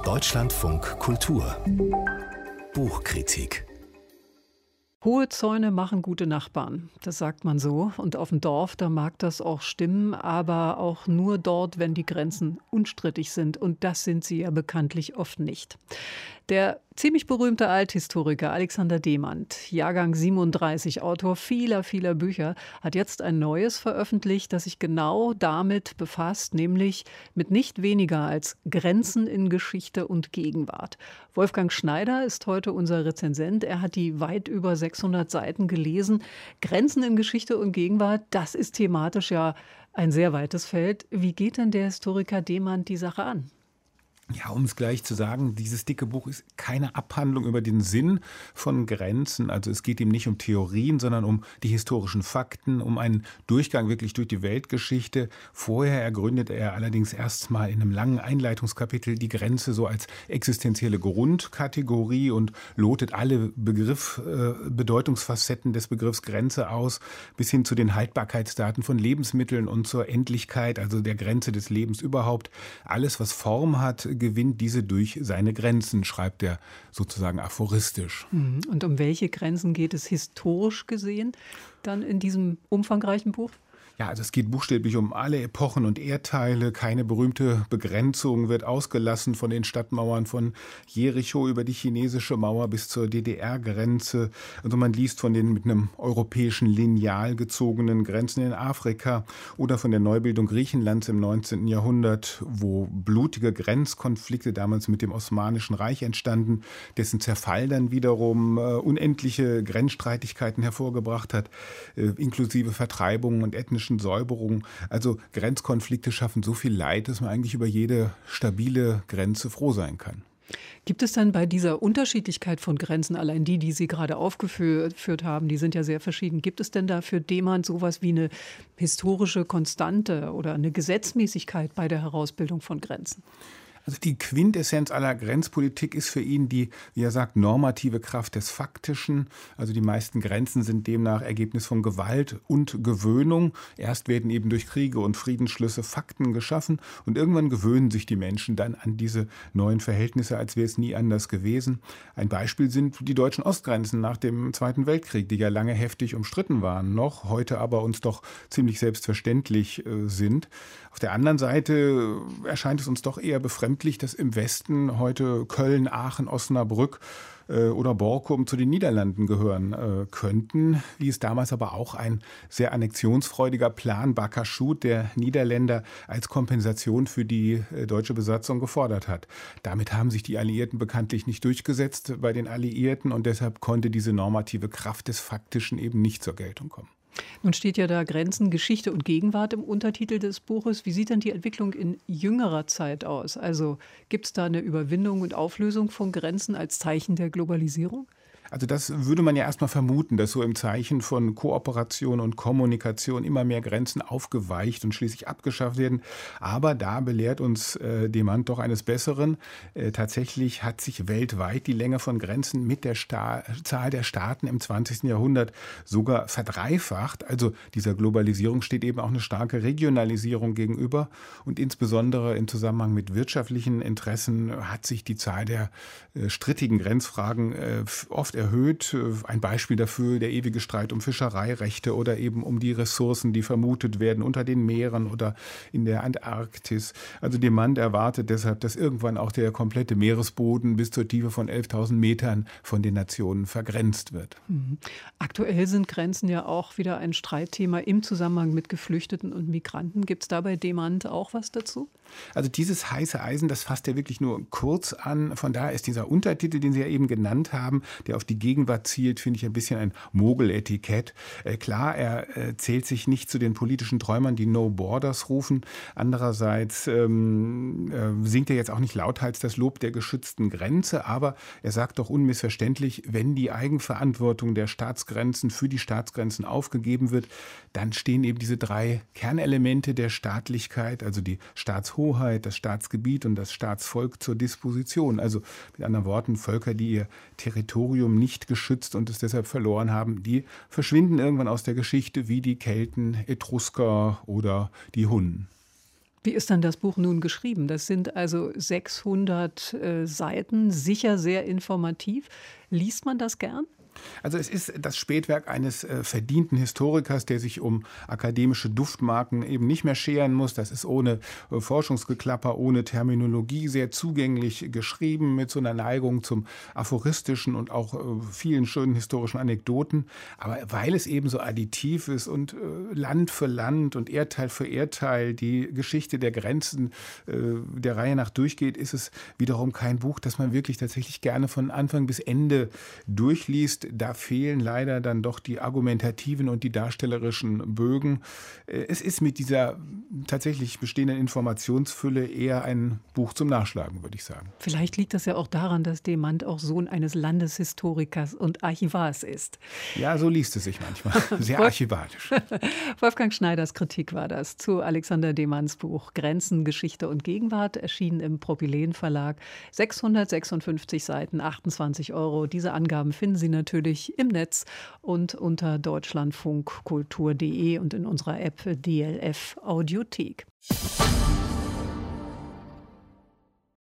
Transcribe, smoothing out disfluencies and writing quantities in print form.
Deutschlandfunk Kultur Buchkritik. Hohe Zäune machen gute Nachbarn, das sagt man so. Und auf dem Dorf, da mag das auch stimmen, aber auch nur dort, wenn die Grenzen unstrittig sind. Und das sind sie ja bekanntlich oft nicht. Der ziemlich berühmte Althistoriker Alexander Demand, Jahrgang 37, Autor vieler Bücher, hat jetzt ein neues veröffentlicht, das sich genau damit befasst, nämlich mit nicht weniger als Grenzen in Geschichte und Gegenwart. Wolfgang Schneider ist heute unser Rezensent. Er hat die weit über 600 Seiten gelesen. Grenzen in Geschichte und Gegenwart, das ist thematisch ja ein sehr weites Feld. Wie geht denn der Historiker Demand die Sache an? Ja, um es gleich zu sagen, dieses dicke Buch ist keine Abhandlung über den Sinn von Grenzen. Also es geht ihm nicht um Theorien, sondern um die historischen Fakten, um einen Durchgang wirklich durch die Weltgeschichte. Vorher ergründet er allerdings erstmal in einem langen Einleitungskapitel die Grenze so als existenzielle Grundkategorie und lotet alle Bedeutungsfacetten des Begriffs Grenze aus, bis hin zu den Haltbarkeitsdaten von Lebensmitteln und zur Endlichkeit, also der Grenze des Lebens überhaupt. Alles, was Form hat, gewinnt diese durch seine Grenzen, schreibt er sozusagen aphoristisch. Und um welche Grenzen geht es historisch gesehen dann in diesem umfangreichen Buch? Ja, also es geht buchstäblich um alle Epochen und Erdteile. Keine berühmte Begrenzung wird ausgelassen, von den Stadtmauern von Jericho über die chinesische Mauer bis zur DDR-Grenze. Also man liest von den mit einem europäischen Lineal gezogenen Grenzen in Afrika oder von der Neubildung Griechenlands im 19. Jahrhundert, wo blutige Grenzkonflikte damals mit dem Osmanischen Reich entstanden, dessen Zerfall dann wiederum unendliche Grenzstreitigkeiten hervorgebracht hat, inklusive Vertreibungen und ethnischen Säuberung. Also Grenzkonflikte schaffen so viel Leid, dass man eigentlich über jede stabile Grenze froh sein kann. Gibt es dann bei dieser Unterschiedlichkeit von Grenzen, allein die Sie gerade aufgeführt haben, die sind ja sehr verschieden, gibt es denn da für Demand sowas wie eine historische Konstante oder eine Gesetzmäßigkeit bei der Herausbildung von Grenzen? Also die Quintessenz aller Grenzpolitik ist für ihn die, wie er sagt, normative Kraft des Faktischen. Also die meisten Grenzen sind demnach Ergebnis von Gewalt und Gewöhnung. Erst werden eben durch Kriege und Friedensschlüsse Fakten geschaffen und irgendwann gewöhnen sich die Menschen dann an diese neuen Verhältnisse, als wäre es nie anders gewesen. Ein Beispiel sind die deutschen Ostgrenzen nach dem Zweiten Weltkrieg, die ja lange heftig umstritten waren noch, heute aber uns doch ziemlich selbstverständlich sind. Auf der anderen Seite erscheint es uns doch eher befremdlich, dass im Westen heute Köln, Aachen, Osnabrück oder Borkum zu den Niederlanden gehören könnten, wie es damals aber auch ein sehr annexionsfreudiger Plan Bakaschut der Niederländer als Kompensation für die deutsche Besatzung gefordert hat. Damit haben sich die Alliierten bekanntlich nicht durchgesetzt bei den Alliierten und deshalb konnte diese normative Kraft des Faktischen eben nicht zur Geltung kommen. Nun steht ja da Grenzen, Geschichte und Gegenwart im Untertitel des Buches. Wie sieht denn die Entwicklung in jüngerer Zeit aus? Also gibt es da eine Überwindung und Auflösung von Grenzen als Zeichen der Globalisierung? Also das würde man ja erstmal vermuten, dass so im Zeichen von Kooperation und Kommunikation immer mehr Grenzen aufgeweicht und schließlich abgeschafft werden. Aber da belehrt uns Demand doch eines Besseren. Tatsächlich hat sich weltweit die Länge von Grenzen mit der Zahl der Staaten im 20. Jahrhundert sogar verdreifacht. Also dieser Globalisierung steht eben auch eine starke Regionalisierung gegenüber. Und insbesondere im Zusammenhang mit wirtschaftlichen Interessen hat sich die Zahl der strittigen Grenzfragen oft erhöht. Ein Beispiel dafür der ewige Streit um Fischereirechte oder eben um die Ressourcen, die vermutet werden unter den Meeren oder in der Antarktis. Also Demand erwartet deshalb, dass irgendwann auch der komplette Meeresboden bis zur Tiefe von 11.000 Metern von den Nationen vergrenzt wird. Aktuell sind Grenzen ja auch wieder ein Streitthema im Zusammenhang mit Geflüchteten und Migranten. Gibt es da bei Demand auch was dazu? Also dieses heiße Eisen, das fasst er wirklich nur kurz an. Von daher ist dieser Untertitel, den Sie ja eben genannt haben, der auf die Gegenwart zielt, finde ich ein bisschen ein Mogeletikett. Klar, er zählt sich nicht zu den politischen Träumern, die No Borders rufen. Andererseits singt er jetzt auch nicht lauthals das Lob der geschützten Grenze, aber er sagt doch unmissverständlich, wenn die Eigenverantwortung der Staatsgrenzen für die Staatsgrenzen aufgegeben wird, dann stehen eben diese drei Kernelemente der Staatlichkeit, also die Staatshoheit, das Staatsgebiet und das Staatsvolk zur Disposition. Also mit anderen Worten, Völker, die ihr Territorium nicht geschützt und es deshalb verloren haben, die verschwinden irgendwann aus der Geschichte wie die Kelten, Etrusker oder die Hunnen. Wie ist dann das Buch nun geschrieben? Das sind also 600 Seiten, sicher sehr informativ. Liest man das gern? Also es ist das Spätwerk eines verdienten Historikers, der sich um akademische Duftmarken eben nicht mehr scheren muss. Das ist ohne Forschungsgeklapper, ohne Terminologie, sehr zugänglich geschrieben, mit so einer Neigung zum Aphoristischen und auch vielen schönen historischen Anekdoten. Aber weil es eben so additiv ist und Land für Land und Erdteil für Erdteil die Geschichte der Grenzen der Reihe nach durchgeht, ist es wiederum kein Buch, das man wirklich tatsächlich gerne von Anfang bis Ende durchliest. Da fehlen leider dann doch die argumentativen und die darstellerischen Bögen. Es ist mit dieser tatsächlich bestehenden Informationsfülle eher ein Buch zum Nachschlagen, würde ich sagen. Vielleicht liegt das ja auch daran, dass Demand auch Sohn eines Landeshistorikers und Archivars ist. Ja, so liest es sich manchmal. Sehr archivalisch. Wolfgang Schneiders Kritik war das zu Alexander Demands Buch Grenzen, Geschichte und Gegenwart, erschienen im Propyläen Verlag. 656 Seiten, 28 €. Diese Angaben finden Sie natürlich im Netz und unter deutschlandfunkkultur.de und in unserer App DLF Audiothek.